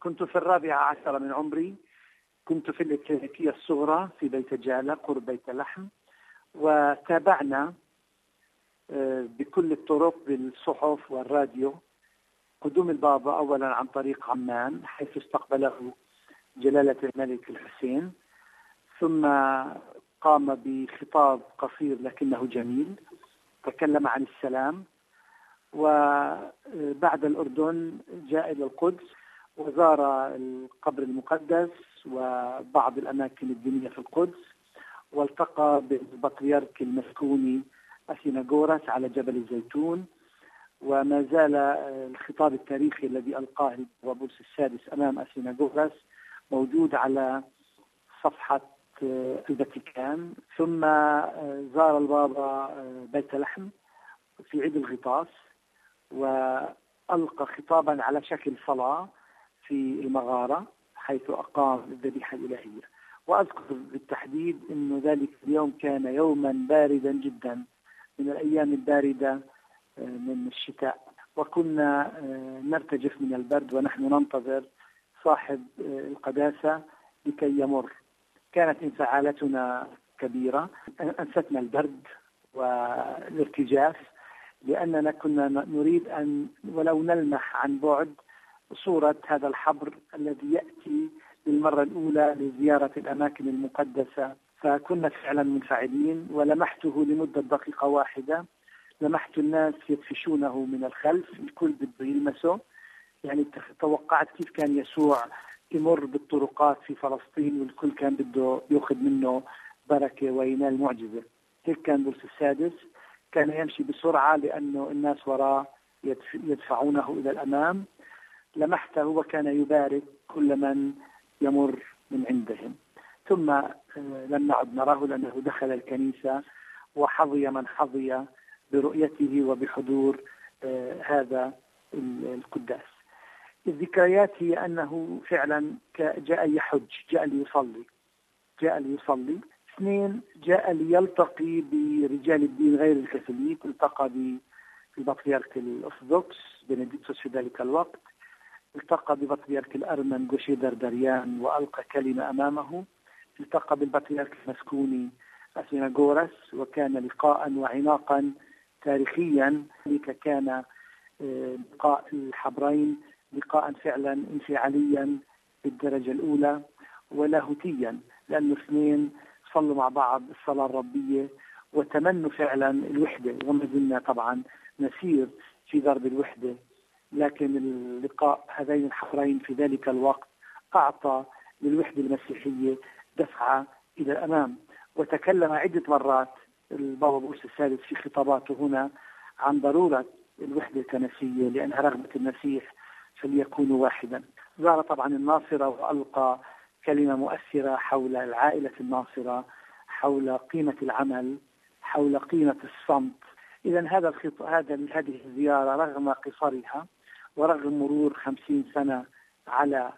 كنت في 14 من عمري، كنت في الإكلينيكية الصغرى في بيت جالة قرب بيت لحم، وتابعنا بكل الطرق بالصحف والراديو قدوم البابا، أولا عن طريق عمان حيث استقبله جلالة الملك الحسين، ثم قام بخطاب قصير لكنه جميل، تكلم عن السلام، وبعد الأردن جاء إلى القدس وزار القبر المقدس وبعض الأماكن الدينية في القدس، والتقى بالبطريرك المسكوني أثيناغورس على جبل الزيتون. وما زال الخطاب التاريخي الذي ألقاه البابا بولس السادس أمام أثيناغورس موجود على صفحة الفاتيكان. ثم زار البابا بيت لحم في عيد الغطاس وألقى خطابا على شكل صلاة في المغارة حيث أقام الذبيحة الإلهية. وأذكر بالتحديد أن ذلك اليوم كان يوما باردا جدا من الأيام الباردة من الشتاء، وكنا نرتجف من البرد ونحن ننتظر صاحب القداسة لكي يمر. كانت انفعالاتنا كبيرة، أنستنا البرد والارتجاف، لأننا كنا نريد أن ولو نلمح عن بعد صورة هذا الحبر الذي يأتي للمرة الأولى لزيارة الأماكن المقدسة. فكنا فعلا منفعلين، ولمحته لمدة دقيقة واحدة. لمحت الناس يدفشونه من الخلف، الكل بده يلمسه. يعني توقعت كيف كان يسوع يمر بالطرقات في فلسطين والكل كان بده يأخذ منه بركة وينال معجزة. هيك كان بولس السادس، كان يمشي بسرعة لأنه الناس وراه يدفعونه إلى الأمام. لمحته وكان يبارك كل من يمر من عندهم. ثم لم نعد نراه لأنه دخل الكنيسة وحظي من حظي برؤيته وبحضور هذا القداس. الذكريات هي أنه فعلا جاء يحج، جاء ليصلي. 2 جاء ليلتقي برجال الدين غير الكاثوليك، التقى بالبطريرك الأرثوذكس بنديكتوس في ذلك الوقت، التقى ببطريرك الأرمن غوشيدر دريان وألقى كلمة أمامه، التقى بالبطريرك المسكوني أثيناغورس، وكان لقاء وعناقا تاريخيا. كان لقاء الحبرين لقاء فعلا انفعاليا بالدرجة الأولى ولاهوتيا، لأنه 2 صلوا مع بعض الصلاة الربية وتمنوا فعلا الوحدة، وما زلنا طبعا نسير في درب الوحدة. لكن اللقاء هذين الحبرين في ذلك الوقت أعطى للوحدة المسيحية دفعة إلى الأمام. وتكلم عدة مرات البابا بولس السادس في خطاباته هنا عن ضرورة الوحدة الكنسية لأنها رغبة المسيح فليكونوا واحدا. زار طبعا الناصرة وألقى كلمة مؤثرة حول العائلة الناصرة، حول قيمة العمل، حول قيمة الصمت. إذن هذه الزيارة رغم قصرها ورغم مرور 50 سنة على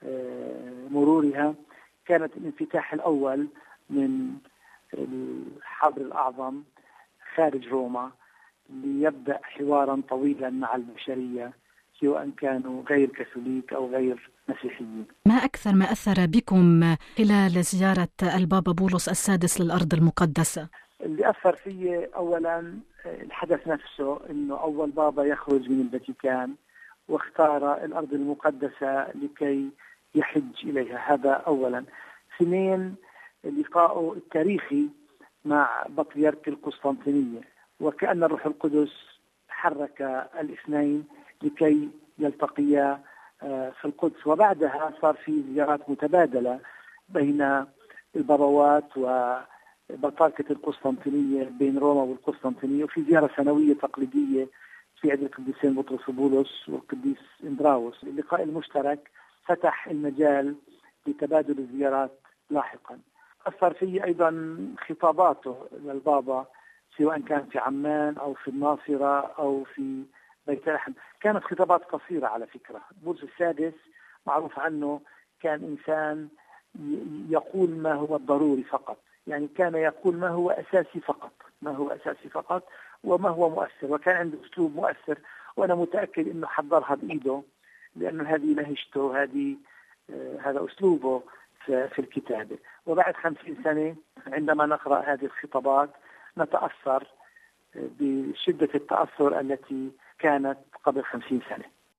مرورها كانت الانفتاح الأول من الحبر الأعظم خارج روما ليبدأ حوارا طويلا مع البشرية سواء كانوا غير كاثوليك أو غير مسيحيين. ما أكثر ما أثر بكم خلال زيارة البابا بولس السادس للأرض المقدسة؟ اللي أثر فيه أولا الحدث نفسه، إنه أول بابا يخرج من الفاتيكان واختار الأرض المقدسة لكي يحج إليها، هذا أولا. 2 لقاءه التاريخي مع بطريرك القسطنطينية، وكأن الروح القدس حرك الاثنين لكي يلتقيا في القدس. وبعدها صار في زيارات متبادلة بين البابوات وبطاركة القسطنطينية بين روما والقسطنطينية، وفي زيارة سنوية تقليدية في عيد القديسين بطرس وبولس والقديس إندراوس. اللقاء المشترك فتح المجال لتبادل الزيارات لاحقا. أثر فيه أيضا خطاباته للبابا سواء كان في عمان أو في الناصرة أو في بيت لحم. كانت خطابات قصيرة على فكرة. بولس السادس معروف عنه كان إنسان يقول ما هو الضروري فقط، يعني كان يقول ما هو أساسي فقط وما هو مؤثر، وكان عنده أسلوب مؤثر، وأنا متأكد أنه حضرها بإيده لأن هذه لهجته، هذا أسلوبه في الكتابة. وبعد 50 سنة عندما نقرأ هذه الخطابات نتأثر بشدة التأثر التي كانت قبل 50 سنة.